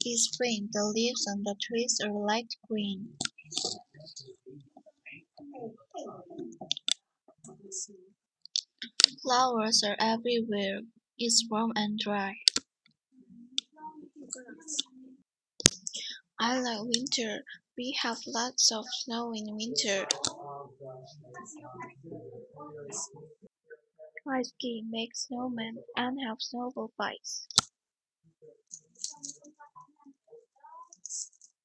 is spring. The leaves on the trees are light green. Flowers are everywhere. It's warm and dry. I like winter. We have lots of snow in winter. I ski, make snowmen, and have snowball fights.